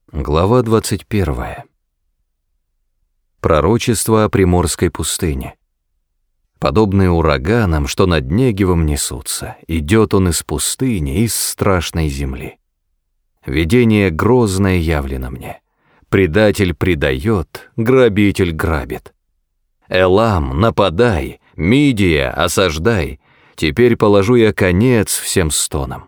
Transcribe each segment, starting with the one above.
Глава 21. Пророчество о Приморской пустыне. Подобные ураганам, что над Негевом несутся, идет он из пустыни, из страшной земли. Видение грозное явлено мне. Предатель предает, грабитель грабит. Элам, нападай, Мидия, осаждай, теперь положу я конец всем стонам.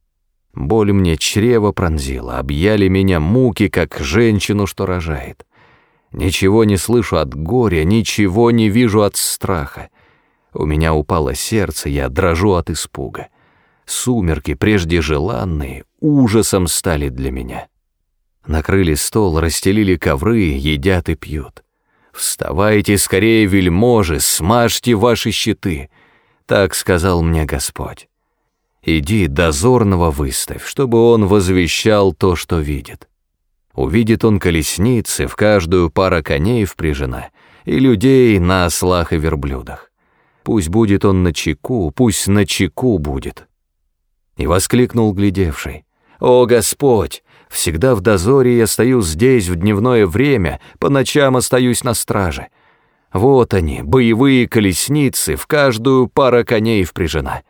Боль мне чрево пронзила, объяли меня муки, как женщину, что рожает. Ничего не слышу от горя, ничего не вижу от страха. У меня упало сердце, я дрожу от испуга. Сумерки, прежде желанные, ужасом стали для меня. Накрыли стол, расстелили ковры, едят и пьют. «Вставайте скорее, вельможи, смажьте ваши щиты», — так сказал мне Господь. «Иди, дозорного выставь, чтобы он возвещал то, что видит. Увидит он колесницы, в каждую пара коней впряжена, и людей на ослах и верблюдах. Пусть будет он начеку, пусть начеку будет». И воскликнул глядевший: «О, Господь! Всегда в дозоре я стою здесь в дневное время, по ночам остаюсь на страже. Вот они, боевые колесницы, в каждую пара коней впряжена».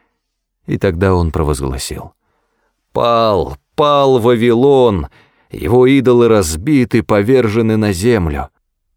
И тогда он провозгласил: «Пал, пал Вавилон, его идолы разбиты, повержены на землю.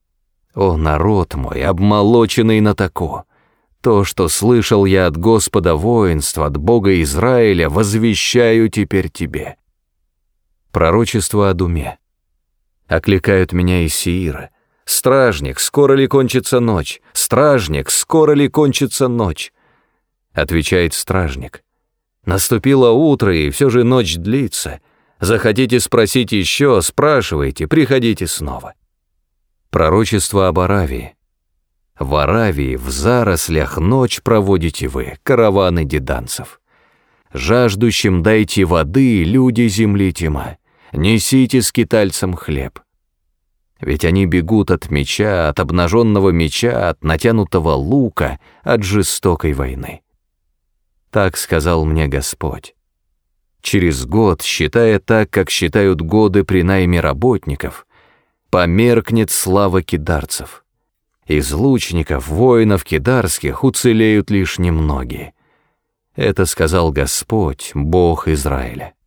О, народ мой, обмолоченный на таку! То, что слышал я от Господа воинств, от Бога Израиля, возвещаю теперь тебе». Пророчество о Думе. Окликают меня из Сеира: «Стражник, скоро ли кончится ночь? Стражник, скоро ли кончится ночь?» Отвечает стражник: «Наступило утро, и все же ночь длится. Захотите спросить еще, спрашивайте, приходите снова». Пророчество об Аравии. В Аравии в зарослях ночь проводите вы, караваны деданцев. Жаждущим дайте воды, люди земли тьма, несите скитальцам хлеб. Ведь они бегут от меча, от обнаженного меча, от натянутого лука, от жестокой войны. Так сказал мне Господь. Через год, считая так, как считают годы при найме работников, померкнет слава кидарцев. Из лучников, воинов кидарских уцелеют лишь немногие. Это сказал Господь, Бог Израиля.